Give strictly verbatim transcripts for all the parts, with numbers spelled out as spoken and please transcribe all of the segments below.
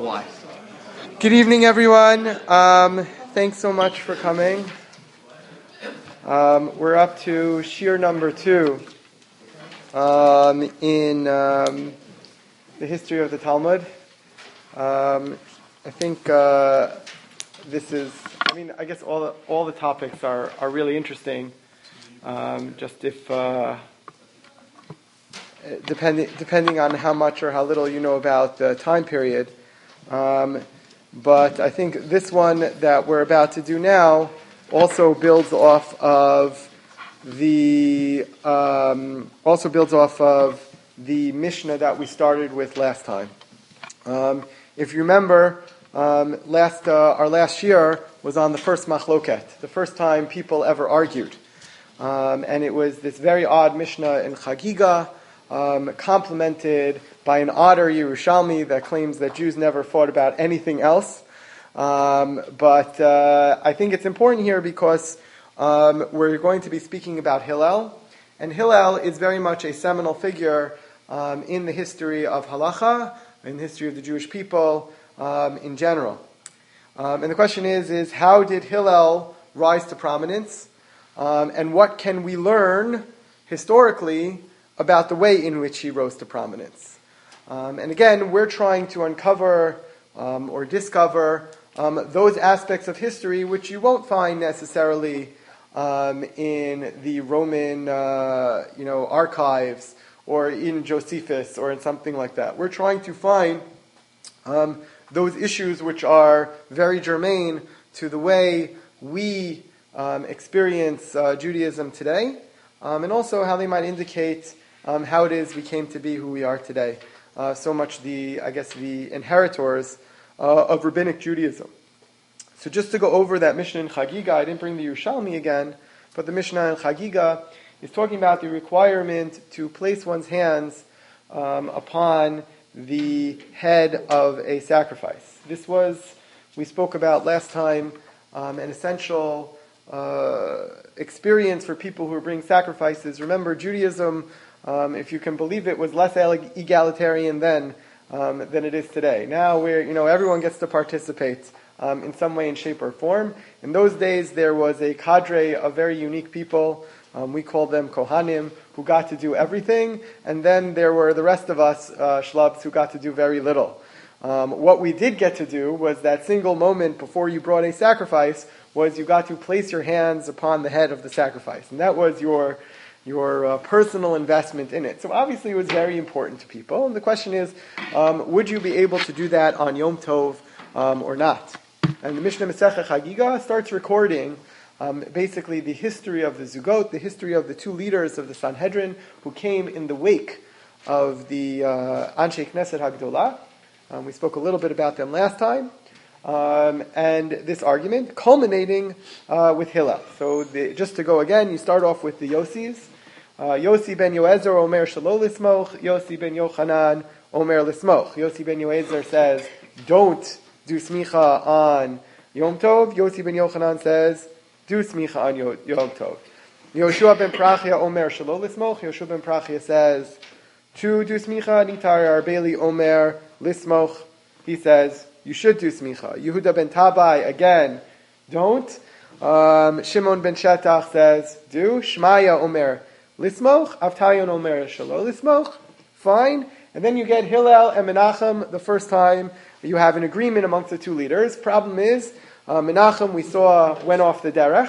why. Good evening, everyone. Um, thanks so much for coming. Um, we're up to Shir number two um, in um, the history of the Talmud. Um, I think uh, this is, I mean, I guess all the, all the topics are, are really interesting. Um, just if, uh, depending depending on how much or how little you know about the time period. Um, but I think this one that we're about to do now also builds off of the um, also builds off of the Mishnah that we started with last time. Um, if you remember, um, last uh, our last year was on the first machloket, the first time people ever argued, um, and it was this very odd Mishnah in Chagiga, um, complemented by an odder Yerushalmi that claims that Jews never fought about anything else. Um, but uh, I think it's important here because um, we're going to be speaking about Hillel, and Hillel is very much a seminal figure um, in the history of halacha, in the history of the Jewish people um, in general. Um, and the question is, is how did Hillel rise to prominence, um, and what can we learn historically about the way in which he rose to prominence? Um, and again, we're trying to uncover um, or discover um, those aspects of history which you won't find necessarily um, in the Roman, uh, you know, archives or in Josephus or in something like that. We're trying to find um, those issues which are very germane to the way we um, experience uh, Judaism today, um, and also how they might indicate um, how it is we came to be who we are today. Uh, so much the, I guess, the inheritors uh, of rabbinic Judaism. So just to go over that Mishnah in Chagiga, I didn't bring the Yerushalmi again, but the Mishnah in Chagiga is talking about the requirement to place one's hands um, upon the head of a sacrifice. This was, we spoke about last time, um, an essential uh, experience for people who are bringing sacrifices. Remember, Judaism, Um, if you can believe it, was less egalitarian then um, than it is today. Now, where you know everyone gets to participate um, in some way, in shape, or form. In those days, there was a cadre of very unique people. Um, we called them Kohanim, who got to do everything, and then there were the rest of us, uh, Shlabs, who got to do very little. Um, what we did get to do was that single moment before you brought a sacrifice was you got to place your hands upon the head of the sacrifice, and that was your your uh, personal investment in it. So obviously it was very important to people. And the question is, um, would you be able to do that on Yom Tov um, or not? And the Mishnah Masechah Chagiga starts recording um, basically the history of the Zugot, the history of the two leaders of the Sanhedrin who came in the wake of the uh, Anshe Knesset HaGdolah. Um, we spoke a little bit about them last time. Um, and this argument culminating uh, with Hillel. So the, just to go again, you start off with the Yosis. Uh, Yossi ben Yoezer Omer Shelo Lismoch, Yossi ben Yochanan Omer Lismoch. Yossi ben Yoezer says, don't do smicha on Yom Tov. Yossi ben Yochanan says, do smicha on Yom Tov. Yoshua ben Prachia Omer Shelo Lismoch. Yoshua ben Prachia says, to do smicha. Nitar Arbeli Omer Lismoch. He says, you should do smicha. Yehuda ben Tabai, again, don't. Um, Shimon ben Shetach says, do. Shmaya Omer Lismoch, Avtayon Omer Shelo Lismoch, fine. And then you get Hillel and Menachem the first time. You have an agreement amongst the two leaders. Problem is, uh, Menachem, we saw, went off the derech.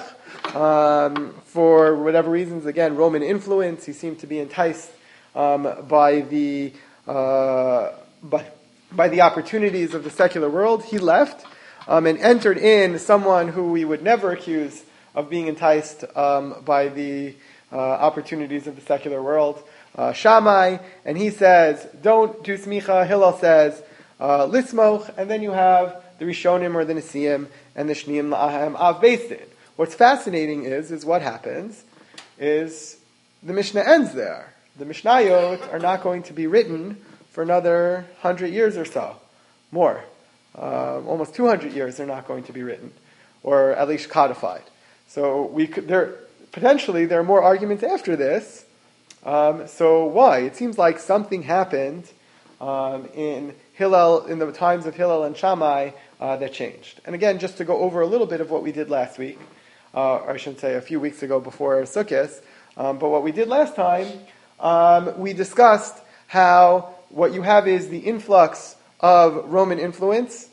Um, for whatever reasons, again, Roman influence. He seemed to be enticed um, by the uh, by, by the opportunities of the secular world. He left um, and entered in someone who we would never accuse of being enticed um, by the Uh, opportunities of the secular world, uh, Shammai, and he says, don't do smicha. Hillel says, uh, lismoch, and then you have the Rishonim or the Nesiim and the Shneim La'ahem Av Beis Din. What's fascinating is, is what happens is the Mishnah ends there. The Mishnayot are not going to be written for another hundred years or so, more, uh, almost two hundred years. They're not going to be written, or at least codified. So we could there. Potentially, there are more arguments after this. Um, so why? It seems like something happened um, in Hillel, in the times of Hillel and Shammai, uh, that changed. And again, just to go over a little bit of what we did last week, uh, or I shouldn't say a few weeks ago before Sukkot, um, but what we did last time, um, we discussed how what you have is the influx of Roman influence,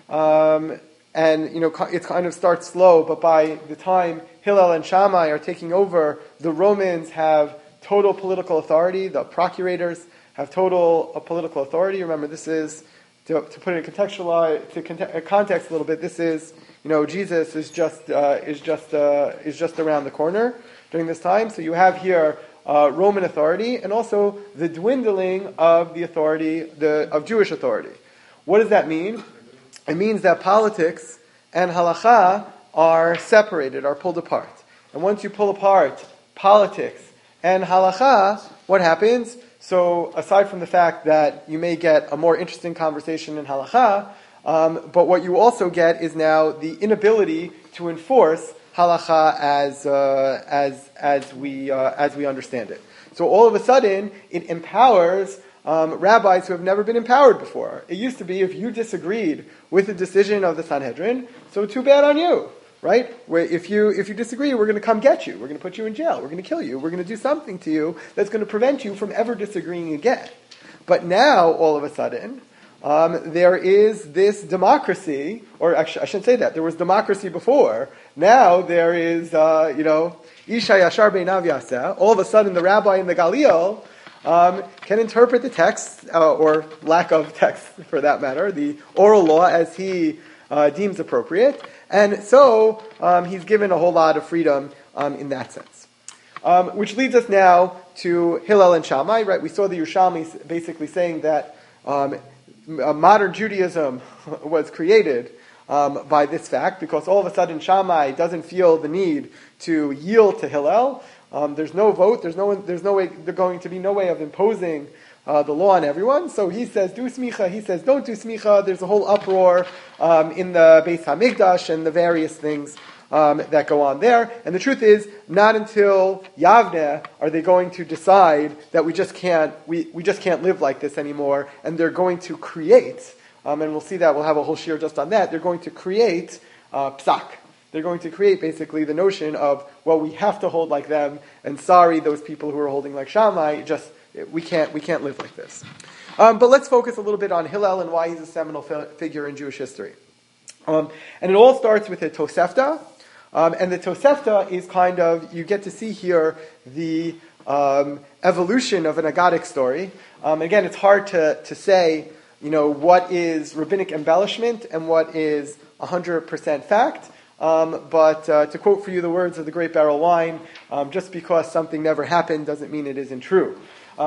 um, and you know it kind of starts slow, but by the time Hillel and Shammai are taking over, the Romans have total political authority. The procurators have total uh, political authority. Remember, this is, to, to put it in contextualize, to cont- context a little bit, this is, you know, Jesus is just uh, is just uh, is just around the corner during this time. So you have here uh, Roman authority, and also the dwindling of the authority the of Jewish authority. What does that mean? It means that politics and halacha are separated, are pulled apart. And once you pull apart politics and halacha, what happens? So aside from the fact that you may get a more interesting conversation in halacha, um, but what you also get is now the inability to enforce halacha as uh, as as we uh, as we understand it. So all of a sudden, it empowers um, rabbis who have never been empowered before. It used to be if you disagreed with the decision of the Sanhedrin, so too bad on you. Right? Where if you if you disagree, we're going to come get you. We're going to put you in jail. We're going to kill you. We're going to do something to you that's going to prevent you from ever disagreeing again. But now, all of a sudden, um, there is this democracy, or actually, I shouldn't say that. There was democracy before. Now there is, uh, you know, Isha Yashar Beinav Yaseh. All of a sudden, the rabbi in the Galil um, can interpret the text, uh, or lack of text for that matter, the oral law as he uh, deems appropriate. And so um, he's given a whole lot of freedom um, in that sense. Um, which leads us now to Hillel and Shammai, right? We saw the Yerushalmi basically saying that um, modern Judaism was created um, by this fact, because all of a sudden Shammai doesn't feel the need to yield to Hillel. Um, there's no vote. There's no. There's no way. There's going to be no way of imposing Uh, the law on everyone. So he says, do smicha. He says, don't do smicha. There's a whole uproar um, in the Beis HaMikdash and the various things um, that go on there. And the truth is, not until Yavneh are they going to decide that we just can't we, we just can't live like this anymore. And they're going to create, um, and we'll see that, we'll have a whole shiur just on that, they're going to create uh, psak. They're going to create basically the notion of, well, we have to hold like them, and sorry, those people who are holding like Shammai, just We can't we can't live like this. Um, but let's focus a little bit on Hillel and why he's a seminal fi- figure in Jewish history. Um, and it all starts with the Tosefta. Um, and the Tosefta is kind of, you get to see here the um, evolution of an Agadic story. Um, again, it's hard to, to say, you know, what is rabbinic embellishment and what is one hundred percent fact. Um, but uh, to quote for you the words of the great Beryl Wine, um, just because something never happened doesn't mean it isn't true.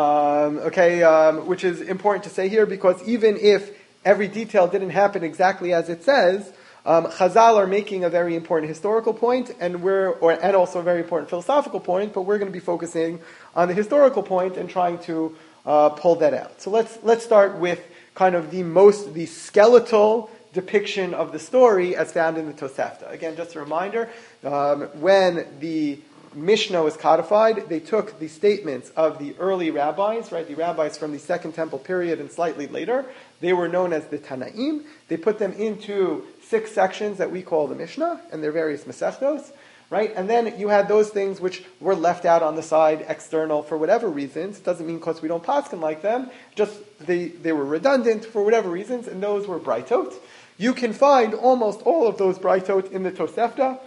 Um, okay, um, which is important to say here, because even if every detail didn't happen exactly as it says, um, Chazal are making a very important historical point, and we're, or and also a very important philosophical point. But we're going to be focusing on the historical point and trying to uh, pull that out. So let's let's start with kind of the most the skeletal depiction of the story as found in the Tosefta. Again, just a reminder: um, when the Mishnah was codified, they took the statements of the early rabbis, right, the rabbis from the Second Temple period and slightly later. They were known as the Tanaim. They put them into six sections that we call the Mishnah and their various Masechtos, right? And then you had those things which were left out on the side, external, for whatever reasons. It doesn't mean because we don't paskin like them, just they, they were redundant for whatever reasons, and those were Braitot. You can find almost all of those Braitot in the Tosefta,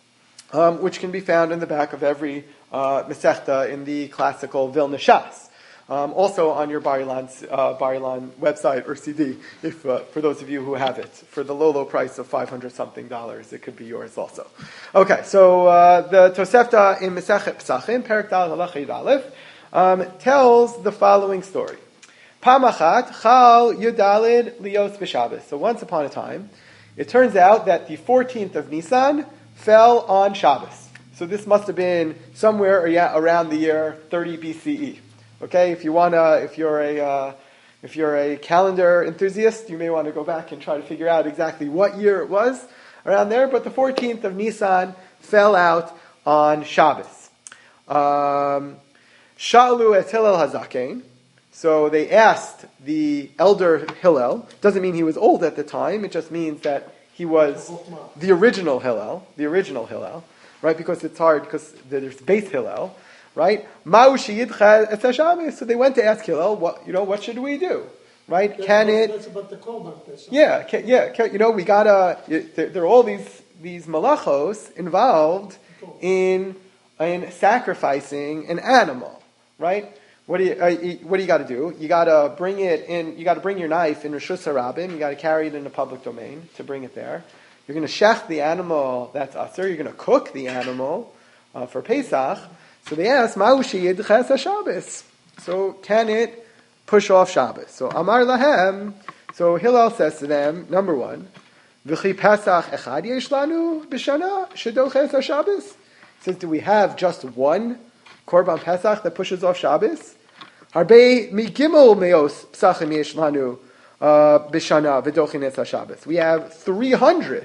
Um, which can be found in the back of every uh, Masechta in the classical Vilna Shas. Um, also on your Bar Ilan, uh, Bar Ilan website or C D, if uh, for those of you who have it, for the low, low price of five hundred something dollars, it could be yours also. Okay, so uh, the Tosefta in Masechet Pesachim, Perek Dal Halacha Yud Aleph, um, tells the following story. Pamachat Chal Yudalid Lios B'Shabbos. So once upon a time, it turns out that the fourteenth of Nisan fell on Shabbos. So this must have been somewhere around the year thirty B C E. Okay, if you wanna, if you're a uh, if you're a calendar enthusiast, you may want to go back and try to figure out exactly what year it was around there. But the fourteenth of Nisan fell out on Shabbos. Um, Sha'alu et Hillel Hazaken. So they asked the elder Hillel. Doesn't mean he was old at the time. It just means that he was the original Hillel, the original Hillel, right? Because it's hard because there's Beis Hillel, right? So they went to ask Hillel, what you know, what should we do, right? That's can about, it? That's about the Korban Pesach. Yeah, can, yeah. Can, you know, we gotta. There, there are all these these malachos involved in in sacrificing an animal, right? What do you uh, what do you got to do? You got to bring it in. You got to bring your knife in Rishus Harabim. You got to carry it in the public domain to bring it there. You're going to shech the animal. That's aser. You're going to cook the animal uh, for Pesach. So they asked, "Ma'ushi yidches haShabbos." So can it push off Shabbos? So Amar lahem. So Hillel says to them, number one, "V'chi Pesach echad yesh lanu b'shana shedoches haShabbos." He says, do we have just one Korban Pesach that pushes off Shabbos? Harbe migimel meos psachim yesh lanu b'shana v'dochines haShabbos. We have three hundred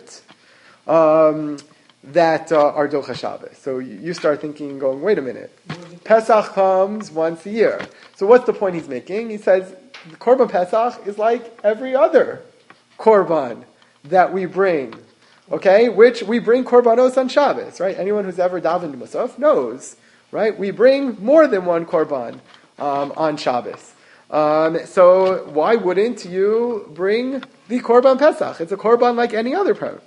um, that uh, are docha Shabbos. So you start thinking, going, wait a minute. Pesach comes once a year. So what's the point he's making? He says the Korban Pesach is like every other Korban that we bring. Okay, which we bring Korbanos on Shabbos, right? Anyone who's ever davened Musaf knows, right? We bring more than one Korban um, on Shabbos. Um, so why wouldn't you bring the Korban Pesach? It's a Korban like any other Korban.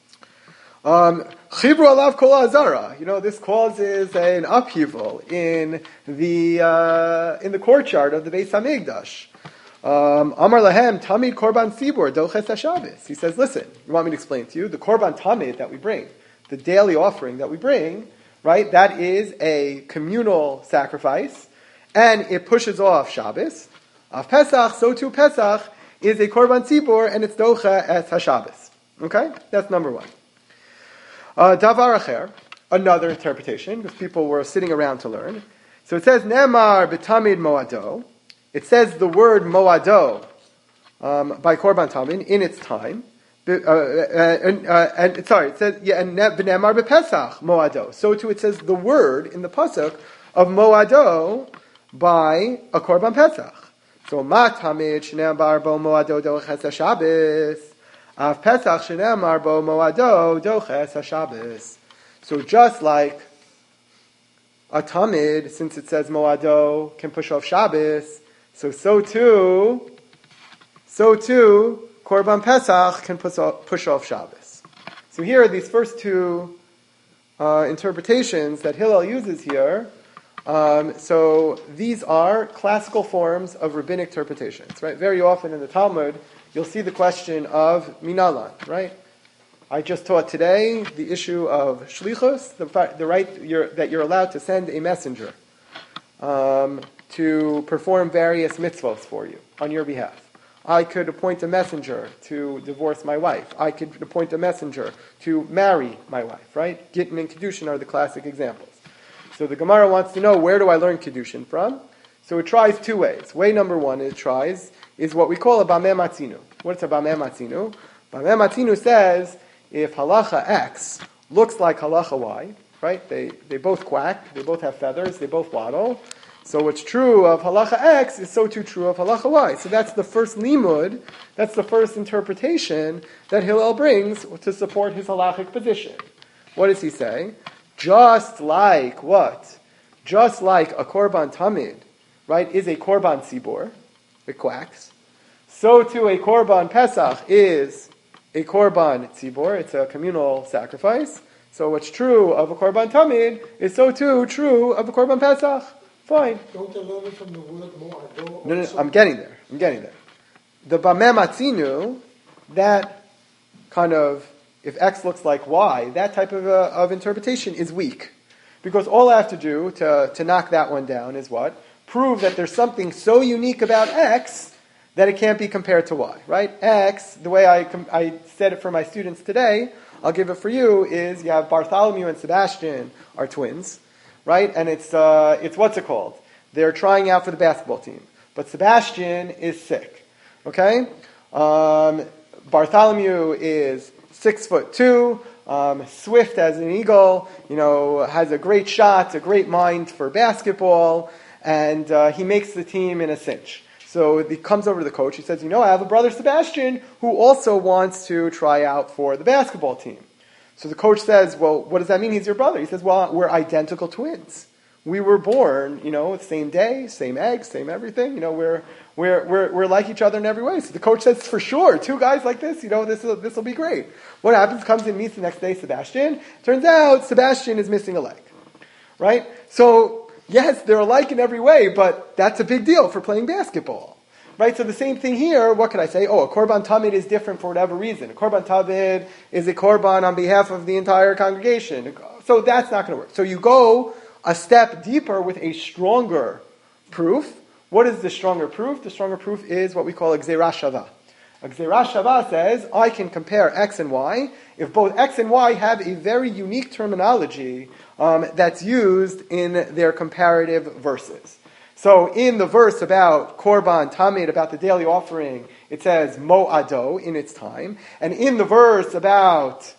Um, Chibru alav kol azara. You know, this causes an upheaval in the uh, in the courtyard of the Beis Hamikdash. Um, Amar lahem tamid korban tzibur doches haShabbos. He says, listen, you want me to explain to you the korban tamid that we bring, the daily offering that we bring, right? That is a communal sacrifice, and it pushes off Shabbos. Of Pesach, so too Pesach is a korban tzibur, and it's docha as haShabbos. Okay, that's number one. Uh, Davar acher, another interpretation, because people were sitting around to learn. So it says Nemar b'tamid moado. It says the word moado um, by Korban Tamid in its time. Uh, uh, and, uh, and sorry, it says yeah, and Nemar b'Pesach moado. So too it says the word in the pasuk of moado by a Korban Pesach. So ma tamid shenamar bo moado doches haShabbos. Av Pesach shenamar bo moado doches haShabbos. So just like a tamid, since it says moado can push off Shabbos, so so too, so too, Korban Pesach can push off, push off Shabbos. So here are these first two uh, interpretations that Hillel uses here. Um, so these are classical forms of rabbinic interpretations, right? Very often in the Talmud, you'll see the question of minalan, right? I just taught today the issue of shlichus, the, the right you're, that you're allowed to send a messenger um, to perform various mitzvahs for you on your behalf. I could appoint a messenger to divorce my wife. I could appoint a messenger to marry my wife, right? Gittin and Kedushin are the classic examples. So the Gemara wants to know, where do I learn Kedushin from? So it tries two ways. Way number one it tries is what we call a Bameh Matzinu. What's a Bameh Matzinu? Bameh Matzinu says, if halacha X looks like halacha Y, right? They they both quack, they both have feathers, they both waddle. So what's true of halacha X is so too true of halacha Y. So that's the first limud, that's the first interpretation that Hillel brings to support his halachic position. What does he say? Just like what? Just like a korban tamid, right, is a korban tzibur, it quacks. So too a korban pesach is a korban tzibur, it's a communal sacrifice. So what's true of a korban tamid is so too true of a korban pesach. Fine. Don't they learn it from the word mo'ado? No, no, no, I'm getting there. I'm getting there. The Bameh Matzinu, that kind of, if X looks like Y, that type of, uh, of interpretation is weak. Because all I have to do to, to knock that one down is what? Prove that there's something so unique about X that it can't be compared to Y, right? X, the way I, com- I said it for my students today, I'll give it for you, is you have Bartholomew and Sebastian are twins, right? And it's, uh, it's what's it called? They're trying out for the basketball team. But Sebastian is sick, okay? Um, Bartholomew is six foot two, um, swift as an eagle, you know, has a great shot, a great mind for basketball, and uh, he makes the team in a cinch. So he comes over to the coach. He says, you know, I have a brother, Sebastian, who also wants to try out for the basketball team. So the coach says, well, what does that mean? He's your brother. He says, well, we're identical twins. We were born, you know, same day, same eggs, same everything. You know, we're we're we're we're like each other in every way. So the coach says, for sure, two guys like this, you know, this will this will be great. What happens? Comes in, meets the next day, Sebastian. Turns out Sebastian is missing a leg, right? So yes, they're alike in every way, but that's a big deal for playing basketball. Right, so the same thing here, what can I say? Oh, a Korban Tamid is different for whatever reason. A Korban Tamid is a Korban on behalf of the entire congregation. So that's not going to work. So you go a step deeper with a stronger proof. What is the stronger proof? The stronger proof is what we call a Gzeirah Shavah. A Gzeirah Shavah says, I can compare X and Y if both X and Y have a very unique terminology um, that's used in their comparative verses. So in the verse about Korban Tamid, about the daily offering, it says Mo'ado, in its time. And in the verse about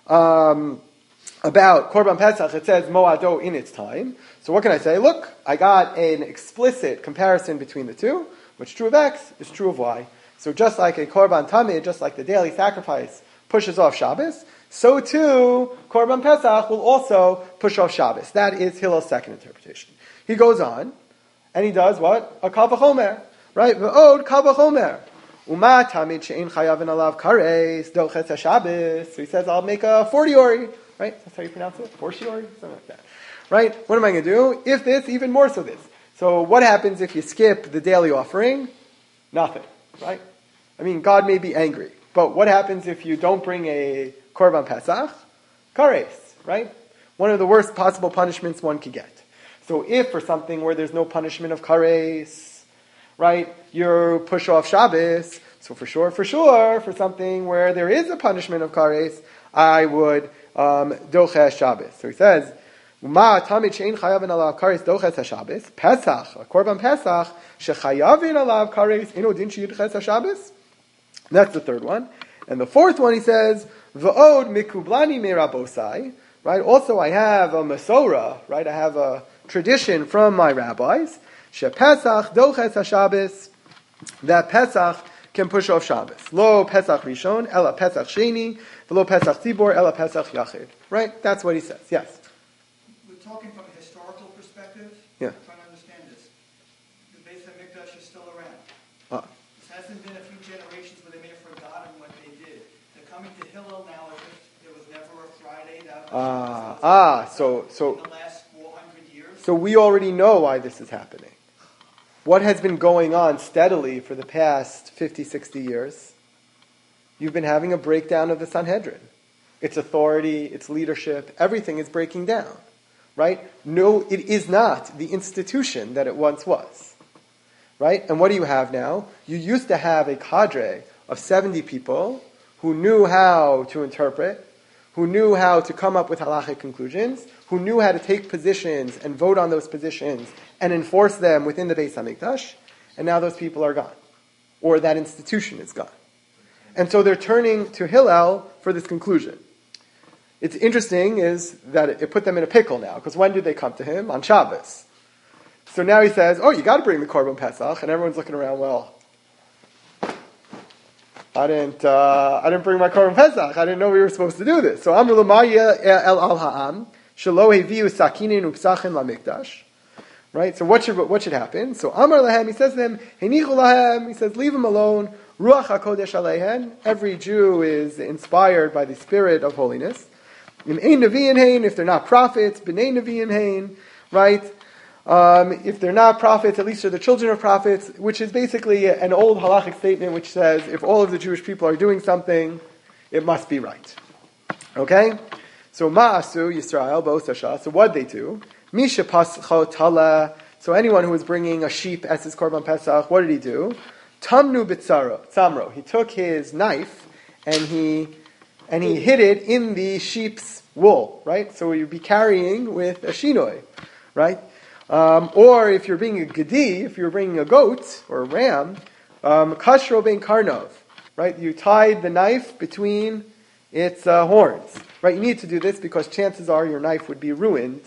um, about Korban Pesach, it says Mo'ado, in its time. So what can I say? Look, I got an explicit comparison between the two. What's true of X is true of Y. So just like a Korban Tamid, just like the daily sacrifice pushes off Shabbos, so too Korban Pesach will also push off Shabbos. That is Hillel's second interpretation. He goes on. And he does what? A kal v'chomer, right? V'od kal v'chomer. Uma tamid she'ein chayavin alav kares dochet haShabbos. So he says, I'll make a fortiori, right? That's how you pronounce it? Fortiori? Something like that. Right? What am I going to do? If this, even more so this. So what happens if you skip the daily offering? Nothing, right? I mean, God may be angry. But what happens if you don't bring a Korban Pesach? Kares, right? One of the worst possible punishments one could get. So if for something where there's no punishment of kares, right, you push off Shabbos, so for sure, for sure, for something where there is a punishment of kares, I would um, doches Shabbos. So he says, Ma tamid she'ein chayavin alav kares doches haShabbos, Pesach, a Korban Pesach, shechayavin alav kares, ino din sheyidches haShabbos. That's the third one. And the fourth one, he says, V'od mikublani me'rabosai, right, also I have a Masorah, right, I have a tradition from my rabbis, she Pesach doches haShabbos, that Pesach can push off Shabbos. Lo Pesach Rishon, ela Pesach Sheni, lo Pesach Tzibor, ela Pesach Yachid. Right? That's what he says. Yes? We're talking from a historical perspective. Yeah. I'm trying to understand this. The Beis HaMikdash is still around. Uh. This hasn't been a few generations where they may have forgotten what they did. They're coming to Hillel now as if there was never a Friday. That Ah, ah, so, so, in the last four hundred years. so we already know why this is happening. What has been going on steadily for the past fifty, sixty years? You've been having a breakdown of the Sanhedrin. Its authority, its leadership, everything is breaking down. Right? No, it is not the institution that it once was. Right? And what do you have now? You used to have a cadre of seventy people who knew how to interpret, who knew how to come up with halachic conclusions, who knew how to take positions and vote on those positions and enforce them within the Beis HaMikdash, and now those people are gone. Or that institution is gone. And so they're turning to Hillel for this conclusion. It's interesting is that it put them in a pickle now, because when did they come to him? On Shabbos. So now he says, oh, you got to bring the Korban Pesach, and everyone's looking around, well, I didn't. Uh, I didn't bring my Korban Pesach. I didn't know we were supposed to do this. So Amr L'Maya El Al Ha'am Shelo Heviu Sakinin Upsachin LaMikdash. Right. So what should what should happen? So Amr Lahem, he says to them, Henichu Lahem. He says, leave them alone. Ruach Hakodesh Aleihen. Every Jew is inspired by the Spirit of holiness. Im Ein Nevi'in Hein. If they're not prophets, B'nei Nevi'in Hein. Right. Um, if they're not prophets, at least they're the children of prophets, which is basically an old halachic statement which says if all of the Jewish people are doing something, it must be right. Okay? So Ma'asu Yisrael B'osasha. So what did they do? Misha Pascho Tala. So anyone who was bringing a sheep as his Korban Pesach, what did he do? Tamnu Bitsaro Tzamro. He took his knife and he and he hid it in the sheep's wool. Right? So you'd be carrying with a shinoi. Right? Um, or if you're bringing a gedi, if you're bringing a goat or a ram, um, kashro ben karnov, right? You tied the knife between its uh, horns, right? You need to do this because chances are your knife would be ruined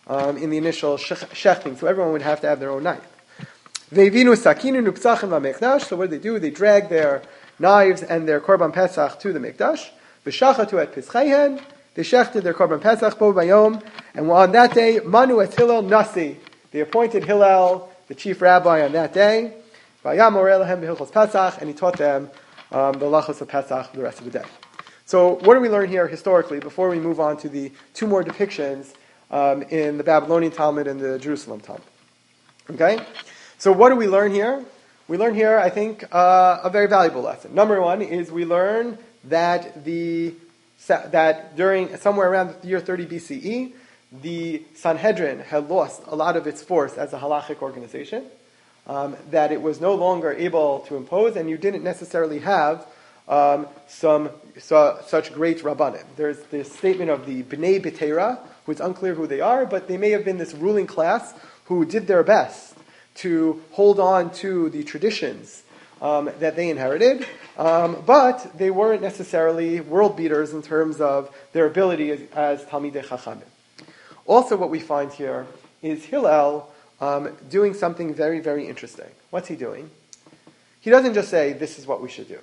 um, in the initial shech- shechting. So everyone would have to have their own knife. Ve'ivinu sakinu nupsachim v'mekdash. So what do they do? They drag their knives and their korban pesach to the mikdash. V'shachatu et pischeihen. They shechted their korban pesach bo bayom. And on that day, manu et Hillel nasi. They appointed Hillel, the chief rabbi, on that day. Vayam oreh lahem b'hilchos pesach. And he taught them um, the halachos of pesach for the rest of the day. So what do we learn here historically before we move on to the two more depictions um, in the Babylonian Talmud and the Jerusalem Talmud? Okay? So what do we learn here? We learn here, I think, uh, a very valuable lesson. Number one is we learn that the that during somewhere around the year thirty B C E, the Sanhedrin had lost a lot of its force as a halachic organization, um, that it was no longer able to impose, and you didn't necessarily have um, some so, such great rabbanim. There's this statement of the Bnei B'Teira, who it's unclear who they are, but they may have been this ruling class who did their best to hold on to the traditions um, that they inherited, um, but they weren't necessarily world beaters in terms of their ability as, as Talmidei Chachamim. Also what we find here is Hillel um, doing something very, very interesting. What's he doing? He doesn't just say, this is what we should do.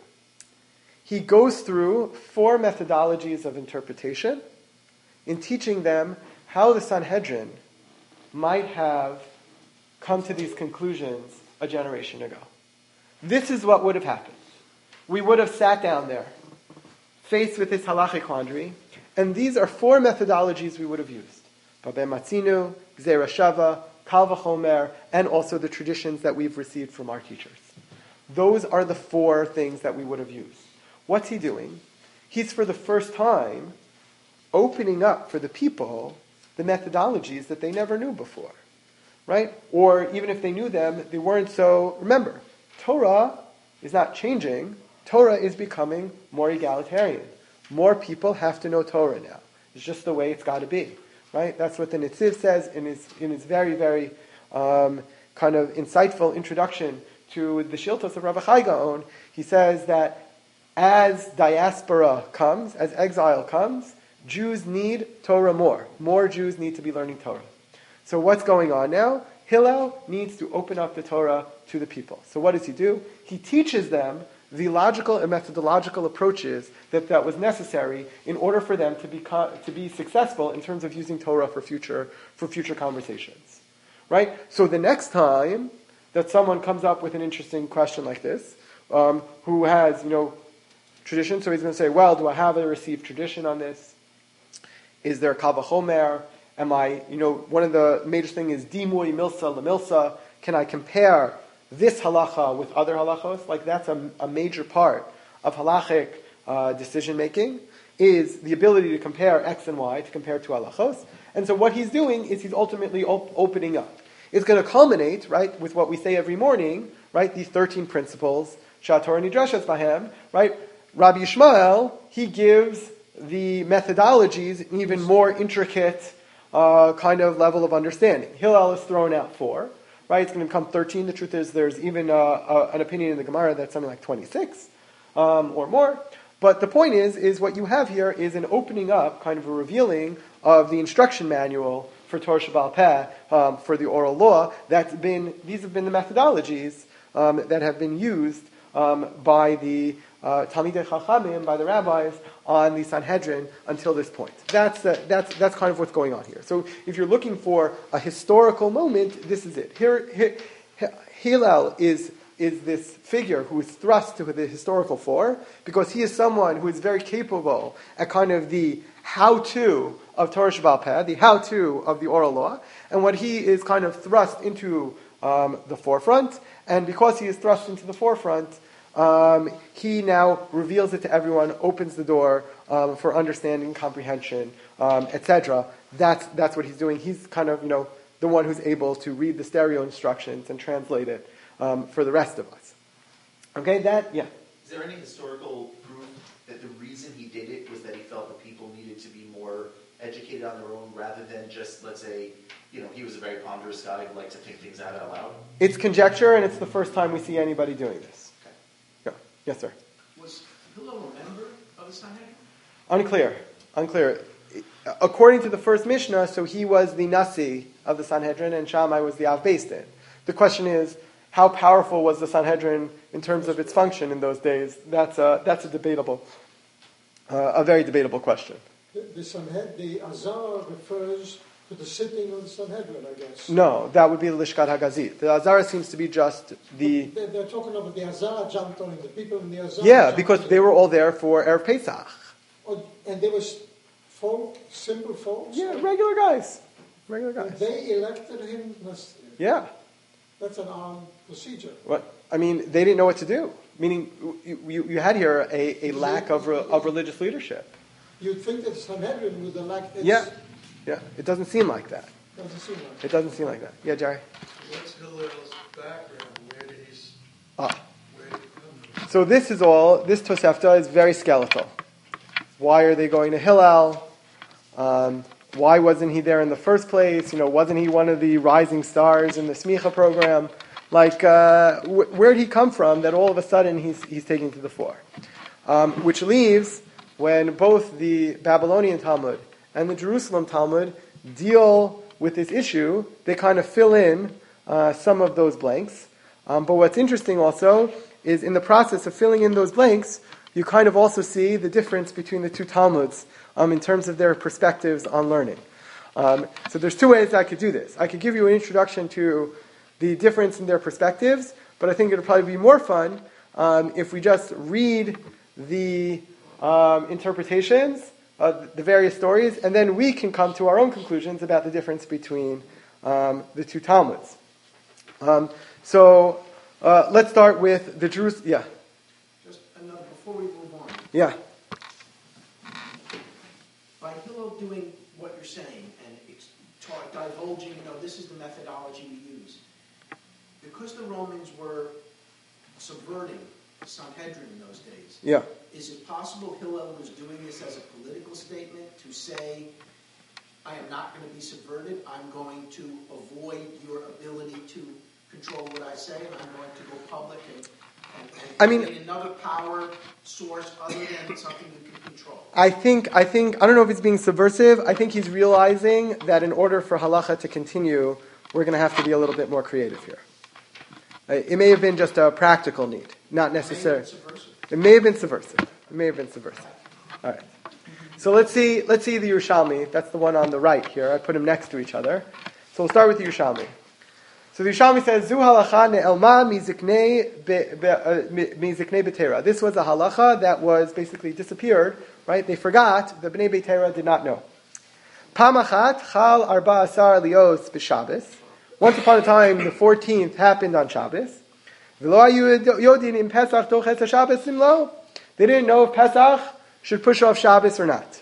He goes through four methodologies of interpretation in teaching them how the Sanhedrin might have come to these conclusions a generation ago. This is what would have happened. We would have sat down there, faced with this halachic quandary, and these are four methodologies we would have used. Babeh Matzinu, Gzeira Shava, Kal V'chomer, and also the traditions that we've received from our teachers. Those are the four things that we would have used. What's he doing? He's for the first time opening up for the people the methodologies that they never knew before. Right? Or even if they knew them, they weren't so... Remember, Torah is not changing. Torah is becoming more egalitarian. More people have to know Torah now. It's just the way it's got to be. Right? That's what the Netziv says in his, in his very, very um, kind of insightful introduction to the Shiltos of Rabbi Chai Gaon. He says that as diaspora comes, as exile comes, Jews need Torah more. More Jews need to be learning Torah. So what's going on now? Hillel needs to open up the Torah to the people. So what does he do? He teaches them the logical and methodological approaches that, that was necessary in order for them to be to be successful in terms of using Torah for future for future conversations. Right? So the next time that someone comes up with an interesting question like this, um, who has, you know, tradition, so he's going to say, well, do I have a received tradition on this? Is there Kal V'chomer? Am I, you know, one of the major things is dimui milsa lemilsa. Can I compare this halacha with other halachos? Like that's a, a major part of halachic uh, decision making, is the ability to compare X and Y, to compare two halachos. And so what he's doing is he's ultimately op- opening up. It's going to culminate, right, with what we say every morning, right, these thirteen principles, Shator Nidreshes Bahem, right? Rabbi Yishmael, he gives the methodologies an even more intricate Uh, kind of level of understanding. Hillel is thrown out four, right? It's going to become thirteen. The truth is there's even uh, uh, an opinion in the Gemara that's something like twenty-six um, or more. But the point is, is what you have here is an opening up, kind of a revealing of the instruction manual for Torah Shebaal Peh, um, for the oral law. That's been, these have been the methodologies um, that have been used um, by the uh, Talmidei Chachamim, by the rabbis, on the Sanhedrin until this point. That's, the, that's, that's kind of what's going on here. So if you're looking for a historical moment, this is it. Here, here Hillel is, is this figure who is thrust to the historical fore because he is someone who is very capable at kind of the how-to of Torah Shebaal Peh, the how-to of the oral law, and what he is kind of thrust into um, the forefront, and because he is thrust into the forefront, Um, he now reveals it to everyone, opens the door um, for understanding, comprehension, um, et cetera. That's that's what he's doing. He's kind of, you know, the one who's able to read the stereo instructions and translate it um, for the rest of us. Okay, that yeah. Is there any historical proof that the reason he did it was that he felt the people needed to be more educated on their own, rather than just, let's say, you know, he was a very ponderous guy who liked to think things out out loud? It's conjecture, and it's the first time we see anybody doing this. Yes, sir. Was Hillel a member of the Sanhedrin? Unclear. Unclear. according to the first Mishnah, so he was the Nasi of the Sanhedrin and Shammai was the Av Beis Din. The question is, how powerful was the Sanhedrin in terms of its function in those days? That's a, that's a debatable, uh, a very debatable question. The, the Sanhed, the Azara refers to the sitting of the Sanhedrin, I guess. No, that would be the Lishkat HaGazit. The Azara seems to be just the... They're, they're talking about the Azara jumped on, the people in the Azara. Yeah, jumped because on. they were all there for Erev Pesach. Oh, and they were folk, simple folks. Yeah, regular guys. Regular And guys. they elected him. That's, Yeah. that's an armed procedure. What? I mean, they didn't know what to do. Meaning, you, you, you had here a, a lack of, re, of religious leadership. You'd think that Sanhedrin would elect. Its, Yeah. Yeah. It doesn't seem like that. Doesn't seem like It doesn't seem like that. Yeah, Jerry? What's Hillel's background? Where did he, s- Ah. where did he come from? So this is all, this Tosefta is very skeletal. Why are they going to Hillel? Um, why wasn't he there in the first place? You know, wasn't he one of the rising stars in the Smicha program? Like, uh, wh- where did he come from that all of a sudden he's, he's taking to the fore? Um, which leaves, when both the Babylonian Talmud and the Jerusalem Talmud deal with this issue, they kind of fill in uh, some of those blanks. Um, but what's interesting also is in the process of filling in those blanks, you kind of also see the difference between the two Talmuds um, in terms of their perspectives on learning. Um, so there's two ways I could do this. I could give you an introduction to the difference in their perspectives, but I think it would probably be more fun um, if we just read the um, interpretations of the various stories, and then we can come to our own conclusions about the difference between um, the two Talmuds. Um, so uh, let's start with the Jerusalem. Yeah, Just another, before we move on, yeah. by Hillel doing what you're saying and ex- ta- divulging, you know, this is the methodology we use, because the Romans were subverting the Sanhedrin in those days, Yeah. is it possible Hillel was doing this as a political statement to say, I am not going to be subverted, I'm going to avoid your ability to control what I say, and I'm going to go public and, and, and I mean- create another power source other than something you can control? I think, I think, I don't know if it's being subversive. I think he's realizing that in order for halacha to continue, we're going to have to be a little bit more creative here. Uh, It may have been just a practical need, not necessarily. It may have been subversive. It may have been subversive. All right. So let's see. Let's see the Yerushalmi. That's the one on the right here. I put them next to each other. So we'll start with the Yerushalmi. So the Yerushalmi says, "Zu halacha ne'elma miziknei be- be- uh, mi- miziknei betera." This was a halacha that was basically disappeared. Right? They forgot. The Bnei Betera did not know. Pamachat chal arba asar lios b'Shabbos. Once upon a time, the fourteenth happened on Shabbos. V'lo hayu yodin im Pesach toches haShabbos imlo. They didn't know if Pesach should push off Shabbos or not.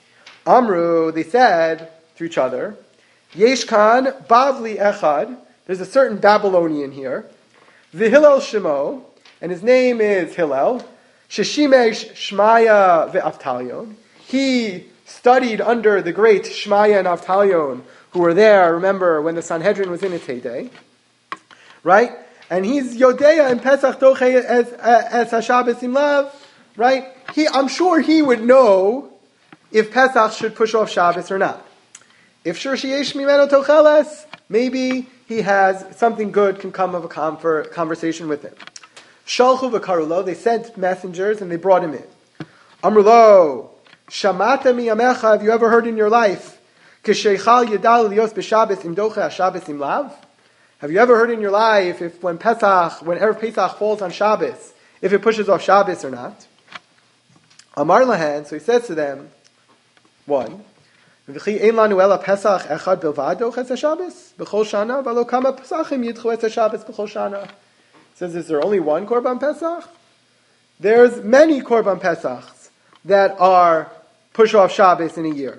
Amru, they said to each other, Yesh kan bavli echad. There's a certain Babylonian here. V'Hillel shemo, and his name is Hillel. Sheshimesh Shmaya ve'Avtalion. He studied under the great Shmaya and Avtalion, who were there, remember, when the Sanhedrin was in its heyday. Right? And he's Yodeya and Pesach Doche as, as HaShabbos Imlav. Right? He, I'm sure he would know if Pesach should push off Shabbos or not. If Shur Sheyesh Mimeno Tocheles, maybe he has something good can come of a confer, conversation with him. Shalchu v'karulo, they sent messengers and they brought him in. Amrulo, Shamata miyamecha, have you ever heard in your life, K'sheichal yedal lios b'Shabbos imdoche haShabbos imlav? Have you ever heard in your life if when Pesach, when Erev Pesach falls on Shabbos, if it pushes off Shabbos or not? Amar lahan, so he says to them, one, V'chi ein lanu ela Pesach echad bilvad doches haShabbos b'chol shana v'lo kama Pesachim yidchu et haShabbos b'chol shana. Says, is there only one Korban Pesach? There's many Korban Pesachs that are push off Shabbos in a year.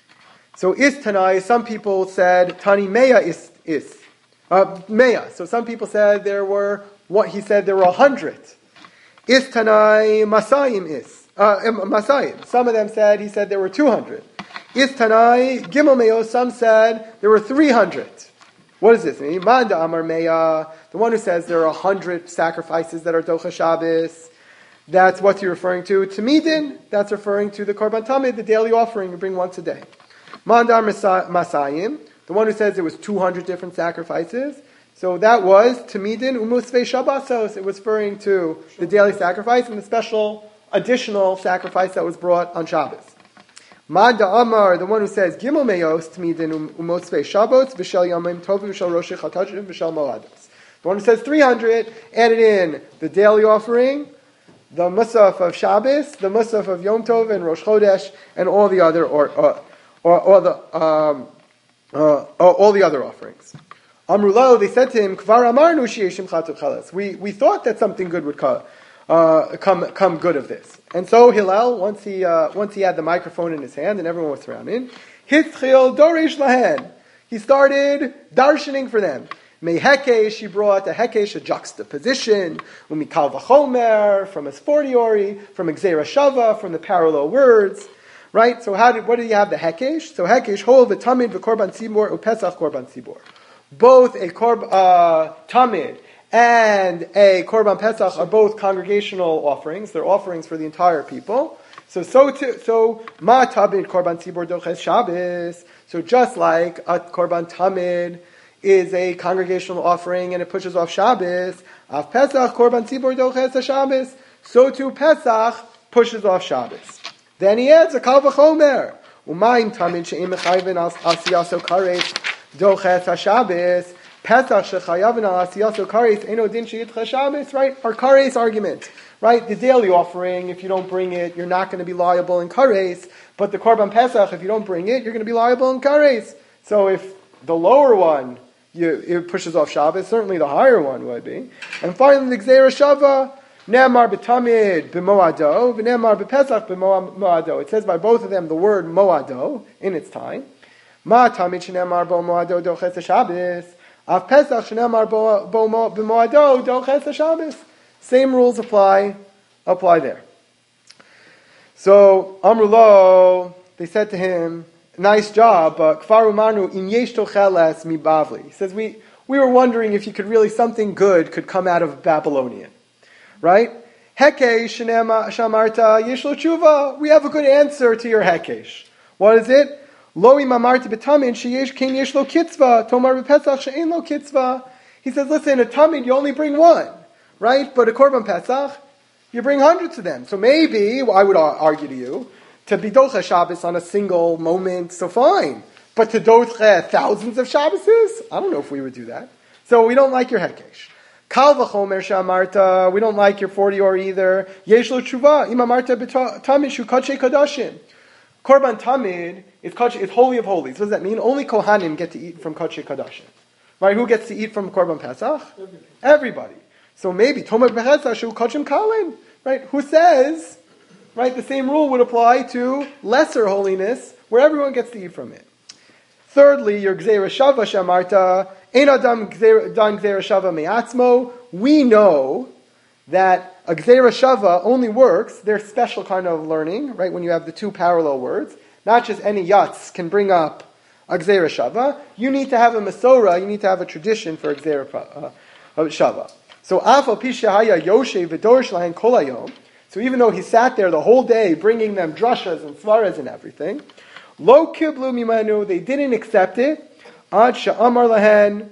So is Tanai, some people said Tani Meya is is uh, Meya. So some people said there were what he said there were a hundred. Is Tanai Masayim is uh, Masayim. Some of them said he said there were two hundred. Is Tanai Gimel Meyo. Some said there were three hundred. What is this? Imanda Amar Meya, the one who says there are a hundred sacrifices that are Docha Shabbos. that's what you're referring to. Tamidin, that's referring to the Korban Tamid, the daily offering you bring once a day. Mandar Masayim, the one who says it was two hundred different sacrifices. So that was Tamidin Umusvei Shabbasos. It was referring to the daily sacrifice and the special additional sacrifice that was brought on Shabbos. Manda Amar, the one who says Gimel Meyos Tamidin Umusvei Shabbos V'Shel Yomim Tovu V'Shel Rosh Chodeshim V'Shel Moados. The one who says three hundred added in the daily offering, the Musaf of Shabbos, the Musaf of Yom Tov and Rosh Chodesh, and all the other or or, or, or the um, uh, all the other offerings. Amrulo, they said to him, Kvar Amarnu Sheyeshim Chatu Cheles. We we thought that something good would come, uh, come come good of this. And so Hillel, once he uh, once he had the microphone in his hand and everyone was surrounded, Hitchil Dorish Lahen. He started darshaning for them. May Hekesh, he brought a Hekesh, a juxtaposition, Umikal Vachomer, from his fortiori, from Gzeira Shava, from the parallel words, right? So how did, what did you have the Hekesh? So Hekesh, Hol v'Tamid v'Korban Tzibor, uPesach Korban Tzibor. Both a korb, uh, Tamid and a Korban Pesach are both congregational offerings. They're offerings for the entire people. So, so, to, so, Ma Tamid Korban Tzibor Doches Shabbos. So just like a Korban Tamid is a congregational offering and it pushes off Shabbos, Av Pesach Korban Tzibor Doches Shabbos, so too Pesach pushes off Shabbos. Then he adds a Kal V'Chomer, Umayim Tamid She'im Mechayvin Asiyaso Kares Doches HaShabbos, Pesach Shechayavin Al Asiyaso Kares Eno Din She'itcha Shabbos, right? Our Kares argument, right? The daily offering, if you don't bring it, you're not going to be liable in Kares, but the Korban Pesach, if you don't bring it, you're going to be liable in Kares. So if the lower one, You, it pushes off Shabbos. Certainly the higher one would be. And finally, the Gzeira Shava, Ne'emar b'tamid b'moado, v'ne'emar b'pesach b'moado. It says by both of them the word moado in its time. Ma tamid she'ne'emar bo moado doches HaShabbos, av pesach she'ne'emar bo b'moado doches HaShabbos. Same rules apply, apply there. So, Amrulo, they said to him, nice job, but Kfar Umanu im yesh tocheles mi Bavli. He says, we, we were wondering if you could really, something good could come out of Babylonian. Right? Hekesh shamarta yesh lo tshuva. We have a good answer to your Hekesh. What is it? Lo im amarta b'tamin sheyesh ken yesh lo kitzva, tomar b'pesach she'en lo kitzva. He says, listen, a tamid you only bring one. Right? But a Korban Pesach, you bring hundreds of them. So maybe, well, I would argue to you, to be docha Shabbos on a single moment, so fine. But to docha thousands of Shabbases, I don't know if we would do that. So we don't like your Hekesh. Kal v'chomer she'amarta, we don't like your forty-or either. Yesh lo tshuva, im amarta b'tamid shu kodshei kodashim. Korban Tamid is, is Holy of Holies. What does that mean? Only Kohanim get to eat from kodshei kodashim. Right? Who gets to eat from Korban Pesach? Everybody. Everybody. So maybe, Tomer b'chesach shu kodshim kalin. Right? Who says... Right, the same rule would apply to lesser holiness, where everyone gets to eat from it. Thirdly, your Gzeira Shava Shamarta, Ein Adam Dan Gzeira Shava Me'atzmo. We know that a Gzeira Shava only works, there's special kind of learning, right, when you have the two parallel words. Not just any yatz can bring up a Gzeira Shava. You need to have a Masorah, you need to have a tradition for a Gzeira uh, Shava. So, Afal Pishahaya Yoshe V'dor Shlahen Kol Hayom. So even though he sat there the whole day bringing them drashas and svaras and everything, lo kiblu mimanu, they didn't accept it. Ad sha'amar lahen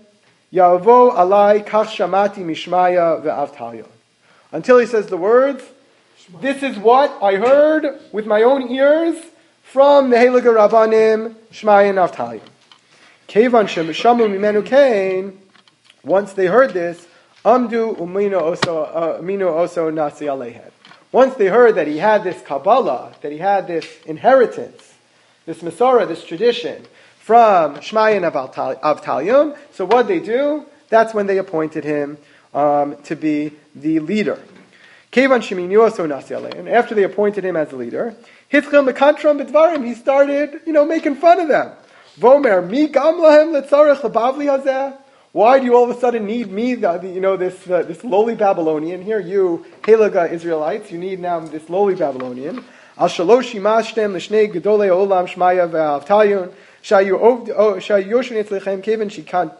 yavo alai kach shamati mishmaya ve'avtalyon. Until he says the words, this is what I heard with my own ears from the Heilige Rabbanim Shmaya and Avtalyon. Kevan shamu mimenu kain. Once they heard this, amdu umino oso amino oso nasi alehen. Once they heard that he had this Kabbalah, that he had this inheritance, this Masorah, this tradition from Shmaya and Avtalyon, so what did they do? That's when they appointed him um, to be the leader. Kevan Sheminiuaso Nasi Alein. After they appointed him as the leader, Hitzchel Mekantram B'dvarim, he started, you know, making fun of them. Vomer mi gam lahem letzarech lebavli hazeh. Why do you all of a sudden need me, the, the, you know, this uh, this lowly Babylonian? Here, you Helaga Israelites, you need now this lowly Babylonian. Al shalosh imashtem l'shnei gedolei olam shmaya ve'avtalyon shayu yoshin etzlechem keven shikan.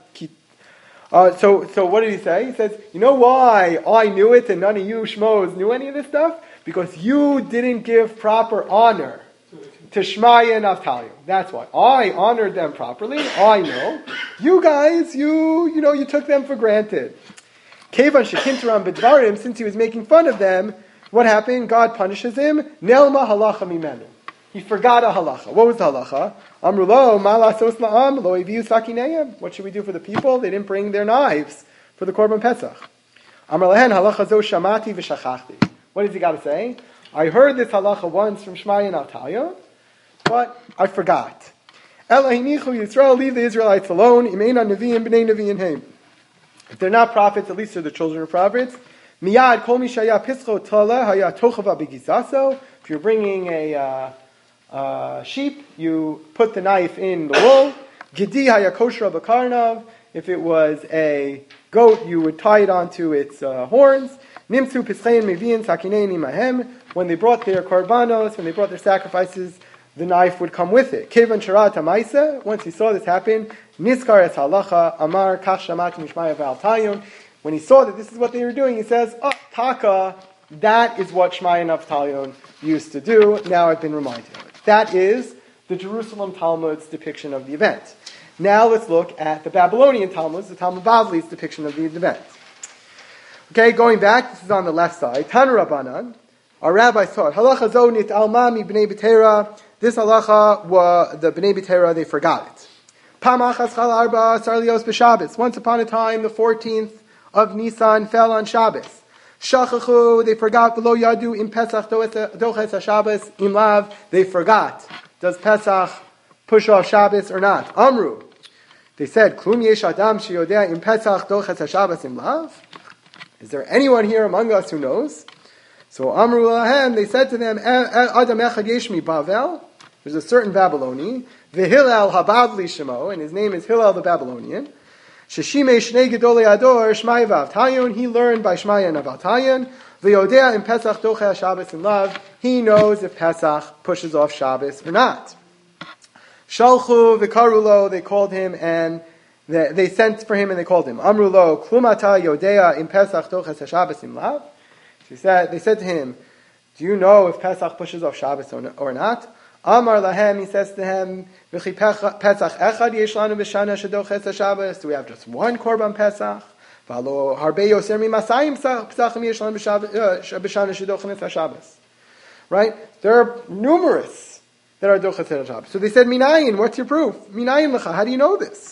So, so what did he say? He says, you know why I knew it and none of you shmos knew any of this stuff? because you didn't give proper honor to Shmaya and Avtalion. That's why. I honored them properly. I know. You guys, you, you know, you took them for granted. Kevan shekintaram b'dvarim, since he was making fun of them, what happened? God punishes him. Nelma halacha mimenu. He forgot a halacha. What was the halacha? Amrulo malasos la'am lo eviu sakineim. What should we do for the people? They didn't bring their knives for the Korban Pesach. Amar lahen halacha zo shamati v'shachachti. What does he got to say? I heard this halacha once from Shmaya and Avtalion, but I forgot. Ela hinichu Yisrael, leave the Israelites alone. Imeina neviim b'nei neviim heim. If they're not prophets, at least they're the children of prophets. Miyad kol mishaya pischo tala haya tochava b'gizaso. If you're bringing a uh, uh, sheep, you put the knife in the wool. Gedi haya kosher b'karnav. If it was a goat, you would tie it onto its uh, horns. Nimtzu pischein meviin sakinein imahem. When they brought their korbanos, when they brought their sacrifices, the knife would come with it. Kevan sharat ha'maisa. Once he saw this happen, niskar es halacha amar kach shamat mishmaya v'altayon. When he saw that this is what they were doing, he says, "Oh, taka, that is what Shmaya and Avtalion used to do. Now I've been reminded of it." That is the Jerusalem Talmud's depiction of the event. Now let's look at the Babylonian Talmud's, the Talmud Bavli's depiction of the event. Okay, going back, this is on the left side. Tanu Rabbanan, our rabbis taught, halacha zo nit alma mi b'nei b'tera. This halacha, wa, the b'nei b'tera, they forgot it. Pamachas chal arba sarlios b'Shabbos. Once upon a time, the fourteenth of Nisan fell on Shabbos. Shachachu, they forgot. V'lo yadu im Pesach doches ha-Shabbos im lav. They forgot. Does Pesach push off Shabbos or not? Amru. They said, Klum yesh adam sheyodea im Pesach doches ha-Shabbos im lav. Is there anyone here among us who knows? So Amru lahem, they said to them, Adam echad yesh mi Bavel. There's a certain Babylonian, v'Hillel habavli shemo, and his name is Hillel the Babylonian. Sheshimei shnei gedolei ador Shmaya v'Avtalion. He learned by Shmaya and Avtalion. V'yodea im Pesach dochei Shabbos in love. He knows if Pesach pushes off Shabbos or not. Shalchu v'karulo. They called him and they, they sent for him and they called him. Amrulo klumata yodea im Pesach dochei Shabbos in love. They said, they said to him, do you know if Pesach pushes off Shabbos or not? Amar lahem, he says to him, V'chi Pesach echad yesh lanu b'shana shedoches Shabbos. Do we have just one Korban Pesach? V'alo harbe yoser mimasayim pesachim yesh lanu b'shana shedoches Shabbos. Right? There are numerous that are doches Shabbos. So they said, Minayin, what's your proof? Minayin lecha, how do you know this?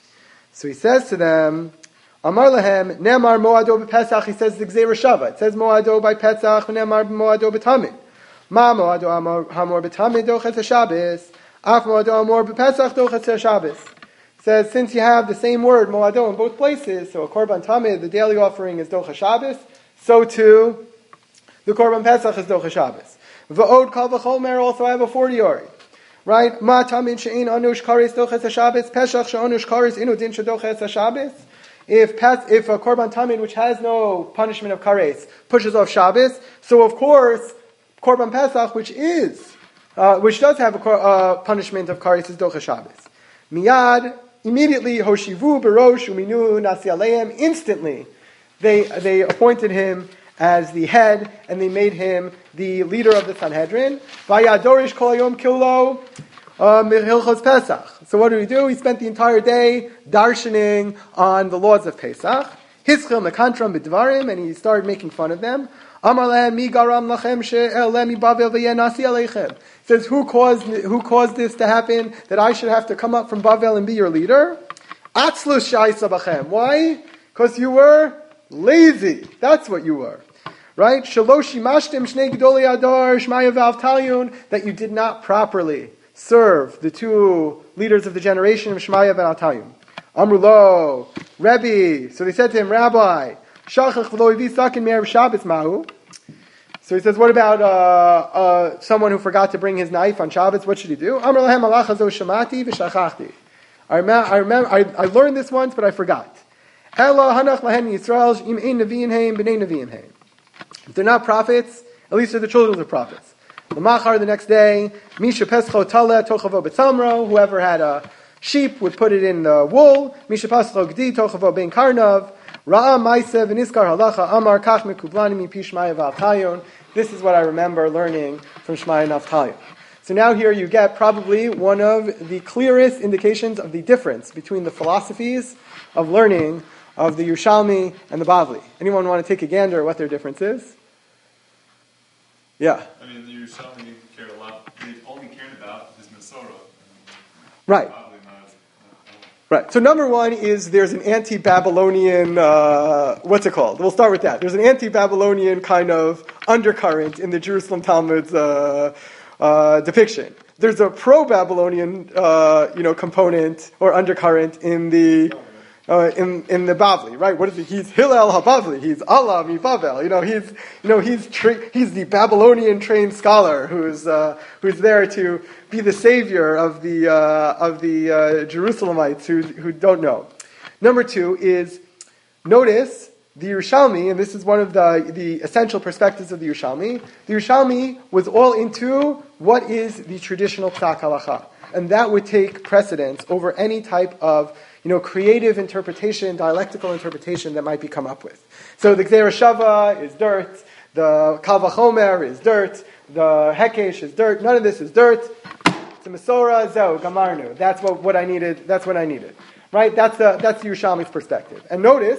So he says to them, Amar lahem, Ne'amar moado b'Pesach, he says the Gzeira Shava. It says moado by Pesach, Ne'amar moado b'Tamid. Ma moado hamor b'Tamid doches HaShabbos, af moado hamor b'Pesach doches HaShabbos. It says, since you have the same word, moado, in both places, so a Korban Tamid, the daily offering is doches Shabbos, so too, the Korban Pesach is doches Shabbos. V'od kal v'chomer, also I have a forty-yard. Right? Ma Tamid she'in anush kares doches HaShabbos, Pesach she'anush kares inu din she'doches HaShabbos. If pas, if a Korban Tamid, which has no punishment of kares, pushes off Shabbos, so of course, Korban Pesach, which is, uh, which does have a uh, punishment of kares, is doches Shabbos. Miyad, immediately, hoshivu barosh uminu nasi aleim, instantly, they they appointed him as the head, and they made him the leader of the Sanhedrin. Vayadorish kol hayom kilo. Um, Pesach. So what did he do? He spent the entire day darshaning on the laws of Pesach. Hischil mekantram b'dvarim, and he started making fun of them. Amar lehem mi garam lachem she'eleh mi bavel v'yeh nasi aleichem. Says, who caused who caused this to happen? That I should have to come up from Bavel and be your leader? Atzlus sha'isa b'chem. Why? Because you were lazy. That's what you were. Right? Shaloshi mashtem shnei gedolei adar Shmaya v'Avtalion, that you did not properly serve the two leaders of the generation of Shmaya and Avtalion. Amrulo, Rebbe. So they said to him, Rabbi, Shachach v'lo ivi sakin me'erev Shabbos mahu. So he says, what about uh, uh, someone who forgot to bring his knife on Shabbos? What should he do? Amr lahem halacha zo shamati v'shachachti. I remember, I, remember I, I learned this once, but I forgot. Ela hanach lahen Yisrael im ein neviim heim b'nei neviim heim. If they're not prophets, at least they're the children of prophets. The machar the next day, Misha Pescho Tala Tochavo Betzamro, whoever had a sheep would put it in the wool. Misha Pescho Gdi Tochavo Ben Karnav, Ra'a Maisev Niskar Halacha Amar Kach Mekublani Mi Pishmaya V'Avtayon. This is what I remember learning from Shmaya Naftali. So now here you get probably one of the clearest indications of the difference between the philosophies of learning of the Yerushalmi and the Bavli. Anyone want to take a gander at what their difference is? Yeah. I mean, the Yerushalmi cared a lot. They only cared about his Masorah. Right. Right. So number one is there's an anti-Babylonian, uh, what's it called? We'll start with that. There's an anti-Babylonian kind of undercurrent in the Jerusalem Talmud's uh, uh, depiction. There's a pro-Babylonian, uh, you know, component or undercurrent in the uh, in in the Bavli, right? What is he? He's Hillel HaBavli. He's Allah mi Bavel. You know, he's you know he's tra- he's the Babylonian trained scholar who's uh, who's there to be the savior of the uh, of the uh, Jerusalemites who who don't know. Number two is notice the Yerushalmi, and this is one of the the essential perspectives of the Yerushalmi. The Yerushalmi was all into what is the traditional Psak Halacha, and that would take precedence over any type of you know creative interpretation, dialectical interpretation that might be come up with. So the Gzeira Shava is dirt, the Kal Vachomer is dirt, the Hekesh is dirt. None of this is dirt. The Masorah, Zeu, Gamarnu. That's what, what I needed. That's what I needed, right? That's the that's the Yerushalmi's perspective. And notice,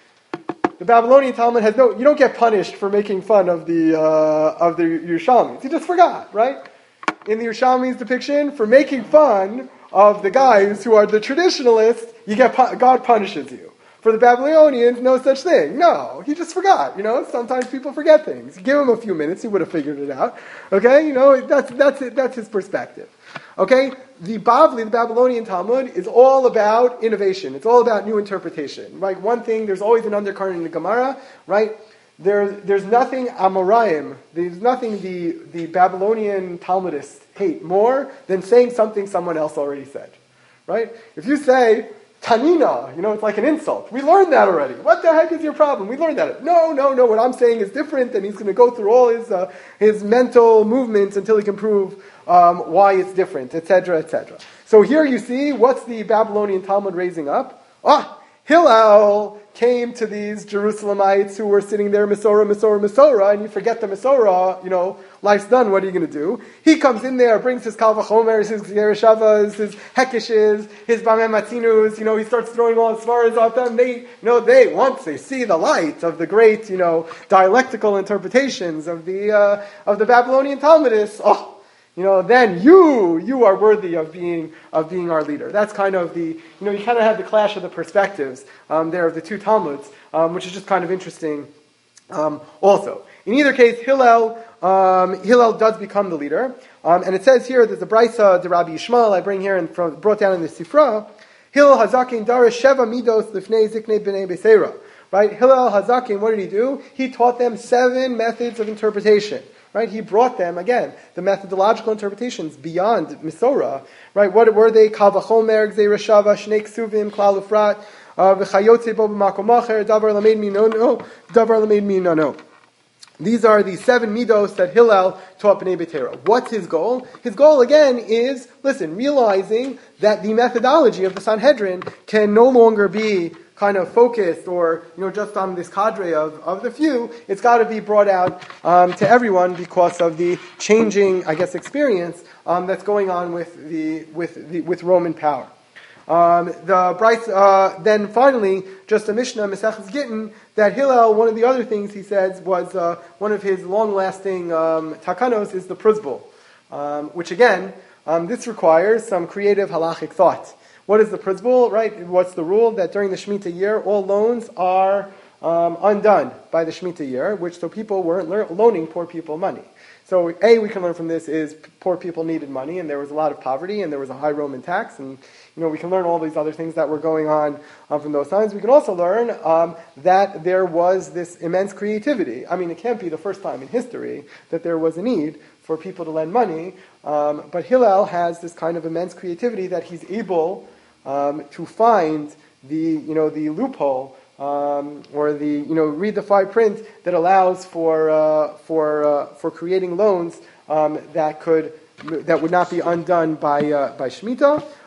the Babylonian Talmud has no. You don't get punished for making fun of the uh, of the Yerushalmis. You just forgot, right? In the Yerushalmi's depiction, for making fun of the guys who are the traditionalists, you get God punishes you. For the Babylonians, no such thing. No, he just forgot. You know, sometimes people forget things. Give him a few minutes, he would have figured it out. Okay, you know, that's that's it, that's his perspective. Okay, the Bavli, the Babylonian Talmud, is all about innovation. It's all about new interpretation. Like one thing, there's always an undercurrent in the Gemara, right? There, there's nothing Amoraim, there's nothing the, the Babylonian Talmudists hate more than saying something someone else already said, right? If you say, Tanina, you know, it's like an insult. We learned that already. What the heck is your problem? We learned that. No, no, no, what I'm saying is different, and he's going to go through all his uh, his mental movements until he can prove um, why it's different, et cetera, et cetera. So here you see, what's the Babylonian Talmud raising up? Ah, Hillel came to these Jerusalemites who were sitting there, Masorah, Masorah, Masorah, and you forget the Masorah, you know, life's done, what are you going to do? He comes in there, brings his Kal Vachomer, his Gzeira Shavas, his Hekeshes, his Bameh Matzinus, you know, he starts throwing all his svaras off them. They, you know, they, once they see the light of the great, you know, dialectical interpretations of the, uh, of the Babylonian Talmudists, oh, you know, then you, you are worthy of being of being our leader. That's kind of the, you know, you kind of have the clash of the perspectives um, there of the two Talmuds, um, which is just kind of interesting um, also. In either case, Hillel, um, Hillel does become the leader. Um, and it says here, there's a Brisa, the Rabbi Yishmael, I bring here and from, brought down in the Sifra, Hillel Hazakin Darish Sheva Midos Lifnei Ziknei B'nei Beseira. Right? Hillel Hazakin, what did he do? He taught them seven methods of interpretation. Right, he brought them again the methodological interpretations beyond Masorah. Right, what were they? Kal Vachomer, Gzeira Shava, Shnei Ksuvim, Klal Ufrat, V'chayotze bo b'makom acher, Davar lamed minono, Davar lamed minono. These are the seven midos that Hillel taught B'nai B'Tera. What's his goal? His goal again is, listen, realizing that the methodology of the Sanhedrin can no longer be kind of focused or, you know, just on this cadre of, of the few. It's got to be brought out um, to everyone because of the changing, I guess, experience um, that's going on with the with the with Roman power. Um, the Bryce, uh, then finally, just a Mishnah, Maseches Gittin, that Hillel, one of the other things he says was uh, one of his long-lasting um, takanos is the pruzbul, um, which again, um, this requires some creative halachic thought. What is the pruzbul, right? What's the rule? That during the Shemitah year, all loans are um, undone by the Shemitah year, which so people weren't le- loaning poor people money. So A, we can learn from this is poor people needed money, and there was a lot of poverty, and there was a high Roman tax, and you know we can learn all these other things that were going on um, from those times. We can also learn um, that there was this immense creativity. I mean, it can't be the first time in history that there was a need for people to lend money, um, but Hillel has this kind of immense creativity that he's able Um, to find the, you know, the loophole um, or the, you know, read the fine print that allows for uh, for uh, for creating loans um, that could that would not be undone by uh, by Shemitah.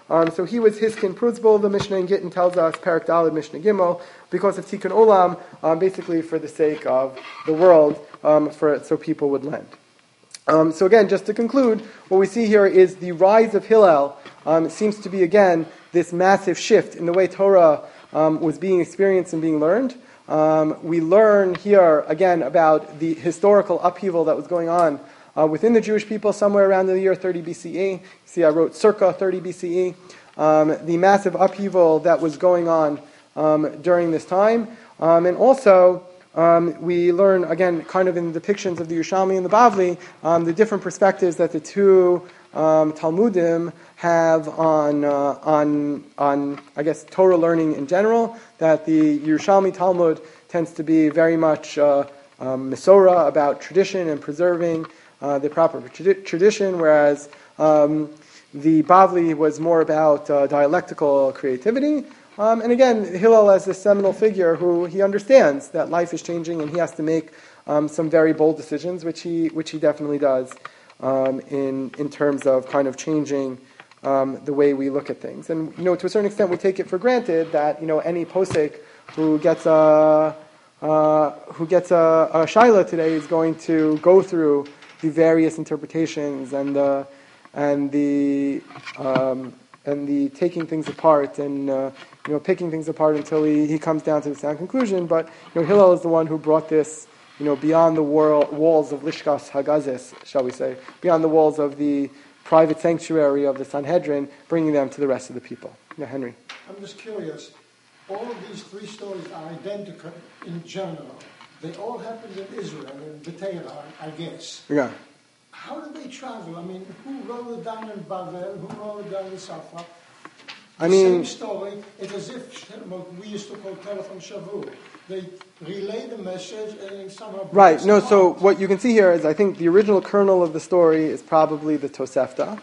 Um, so he was Hiskin Pruzbul, the Mishnah in Gittin tells us, Parak Daled Mishnah Gimel, because of Tikkun Olam, um, basically for the sake of the world, um, for so people would lend. Um, so again, just to conclude, what we see here is the rise of Hillel. Um, it seems to be, again, this massive shift in the way Torah um, was being experienced and being learned. Um, we learn here, again, about the historical upheaval that was going on uh, within the Jewish people somewhere around the year thirty B C E. See, I wrote circa thirty B C E. Um, the massive upheaval that was going on um, during this time. Um, and also, um, we learn, again, kind of in the depictions of the Yerushalmi and the Bavli, um, the different perspectives that the two um, Talmudim have on, uh, on, on, I guess, Torah learning in general, that the Yerushalmi Talmud tends to be very much uh, um, Mesorah, about tradition and preserving uh, the proper tradi- tradition, whereas um, the Bavli was more about uh, dialectical creativity. Um, and again, Hillel as this seminal figure who he understands that life is changing and he has to make um, some very bold decisions, which he which he definitely does um, in in terms of kind of changing um, the way we look at things. And you know, to a certain extent, we take it for granted that you know any posek who gets a uh, who gets a, a shaila today is going to go through the various interpretations and the and the um, and the taking things apart and uh, you know picking things apart until he, he comes down to the sound conclusion. But you know Hillel is the one who brought this you know beyond the world, walls of Lishkas Hagazes, shall we say, beyond the walls of the private sanctuary of the Sanhedrin, bringing them to the rest of the people. Yeah, Henry. I'm just curious. All of these three stories are identical in general. They all happened in Israel, in Beteira, I guess. Yeah. How did they travel? I mean, who wrote it down in Bavel? Who wrote it down in Safra? The I mean, same story. It's as if what we used to call telephone shavu. They relay the message and somehow... Right. No, apart. so what you can see here is I think the original kernel of the story is probably the Tosefta.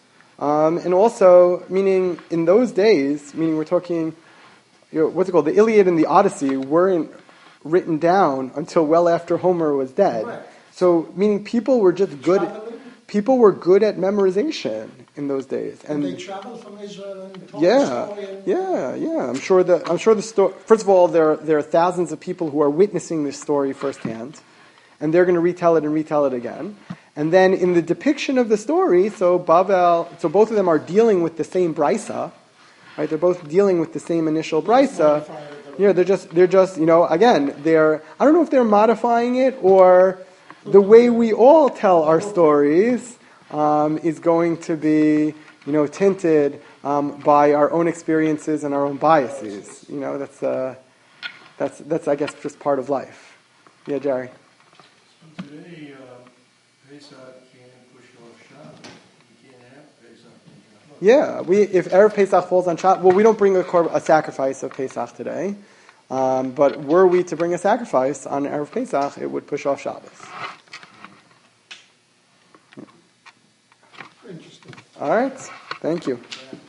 Um, and also, meaning in those days, meaning we're talking, you know, what's it called? The Iliad and the Odyssey weren't written down until well after Homer was dead. Correct. So, meaning people were just good. Traveling? People were good at memorization in those days, And and they traveled from Israel and told yeah, the story. And yeah, yeah. I'm sure that I'm sure the story. First of all, there there are thousands of people who are witnessing this story firsthand, and they're going to retell it and retell it again. And then in the depiction of the story, so Bavel, so both of them are dealing with the same brisa, right? They're both dealing with the same initial brisa. You know, they're just they're just you know again they're I don't know if they're modifying it or the way we all tell our stories um, is going to be you know tinted um, by our own experiences and our own biases. You know that's uh, that's that's I guess just part of life. Yeah, Jerry. So today, uh, Pesach can't push off Shabbos. You can't have Pesach on Shabbos. Yeah, we if Erev Pesach falls on Shabbos, well, we don't bring a, korb, a sacrifice of Pesach today. Um, but were we to bring a sacrifice on Erev Pesach, it would push off Shabbos. Interesting. All right, thank you. Yeah.